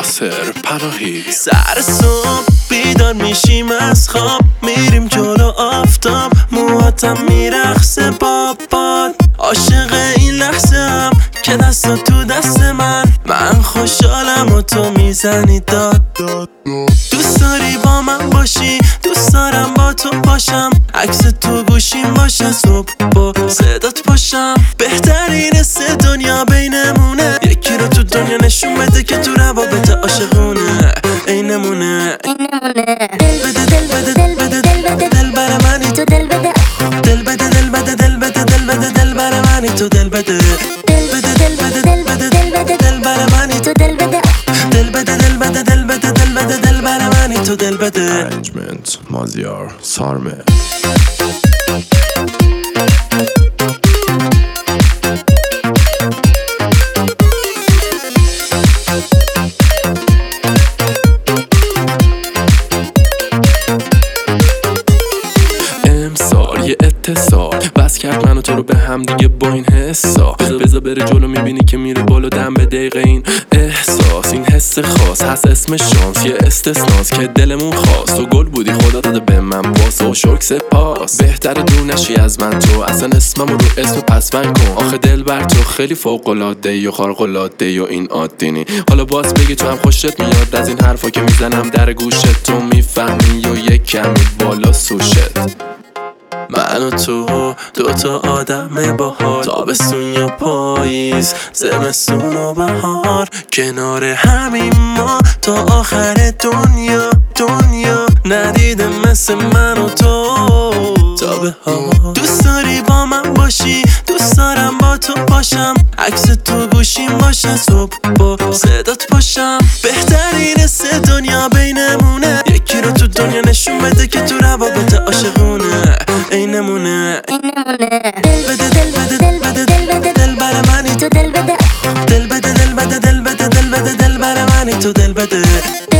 یاسر پناهی. سر صبح بیدار میشیم از خواب، میریم جلو آفتاب، موهاتم میرقصه باد. عاشق این لحظه هم که دست تو دست من خوشحالم و تو میزنی داد. دوست داری با من باشی، دوست دارم با تو باشم، عکس تو گوشیم باشه، صبح با صدات باشم. بهترین حس دنیا بینمونه، یکی رو تو دنیا نشون بده که تو روابط عاشقونه اینمونه. دل بده دل بده دل بده دل بده دل بر منی تو، دل بده دل بده دل بده دل بده دل بده دل بر منی تو، دل بده دل بده دل بده دل بده دل بده دل بر منی تو، دل بده دل بده دل بده دل بده دل بده دل بر منی تو، دل بده. Arrangement مازیار سارمه. یه اتصال بس کرد من و تو رو به هم دیگه با این حسا. بذار بره جلو میبینی که میره بالا دم به دقیقه این احساس. این حس خاص هست اسم شانس، یه استثناست که دلمون خواست. تو گل بودی خدا داده به من باز و شکر سپاس. بهتر دور نشی از من تو، اصلا اسممو رو اسم پس من کن. آخه دل بر تو خیلی فوق‌العاده و خارق‌العاده و این عادی نی. حالا باز بگی تو هم خوشت میاد از این حرفا که میزنم در گوشت، تو میفهمی و یک کمی بالا سوشت. من و تو دوتا آدم باحال، تابستون یا پاییز، زمستون و بهار، کنار همین ما تا آخر دنیا ندیده مثل من و تو تا به ها. دوست داری با من باشی، دوست دارم با تو باشم، عکس تو گوشیم باشه، صبح با صدات باشم. بهترین حس دنیا بینمونه، یکی رو تو دنیا نشون بده که تو روابط عاشقونه اینمونه. دل بده دل بده دل بده دل بده دل بر منی تو، دل بده دل بده دل بده دل بده دل بده دل بر منی تو، دل بده.